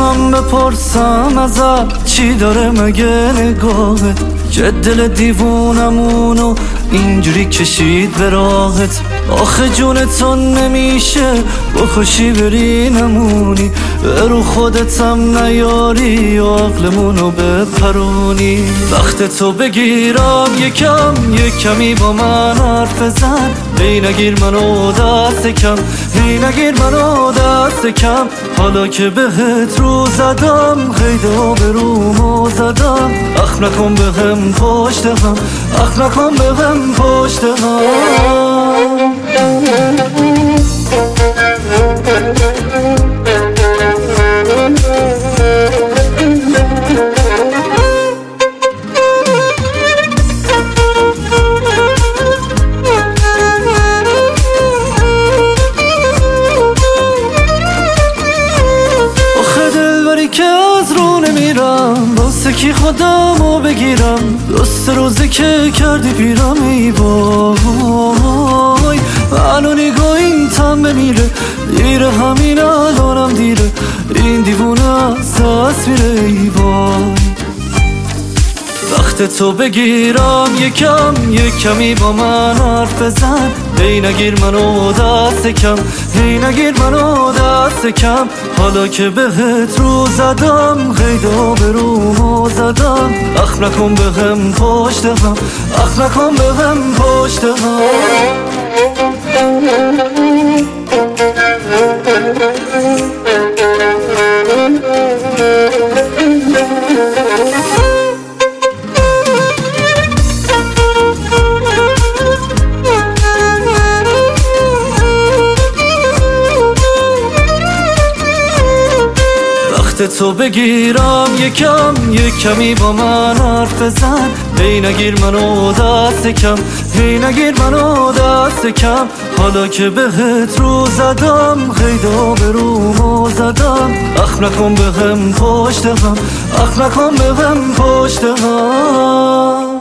میتونم بپرسم ازت چی داره مگه نگاهت که دل دیوونمونو اینجوری کشید به راهت؟ آخه جونتون نمیشه بکشی بری نمونی، رو خودتم نیاری و عقلمونو بپرونی. وقت تو بگیرم یکمی با من حرف بزن، هی نگیر منو دست کم، هی نگیر منو دست کم. حالا که بهت رو زدم قید آبرومو زدم، اخ نکن بهم پشت هم، اخ نکن بهم پشت هم. که از رو نمیرم واسه کی خودمو بگیرم، دوست روزی که کردی پیرم. ای وای منو نگاه این تم بمیره، دیره همین الانم دیره، این دیوونه از دست میره. ای وای وقت تو بگیرم یکمی با من حرف بزن، هی نگیر منو دست کم، هی نگیر منو دست کم. حالا که بهت رو زدم قید آبرومو زدم، اخ نکن بهم پشت هم، اخ نکن بهم پشت هم. وقت تو بگیرم یکمی با من حرف بزن، هی نگیر منو دست کم، هی نگیر منو دست کم. حالا که بهت رو زدم قید آبرومو زدم، اخ نکن بهم پشت هم، اخ نکن بهم پشت هم.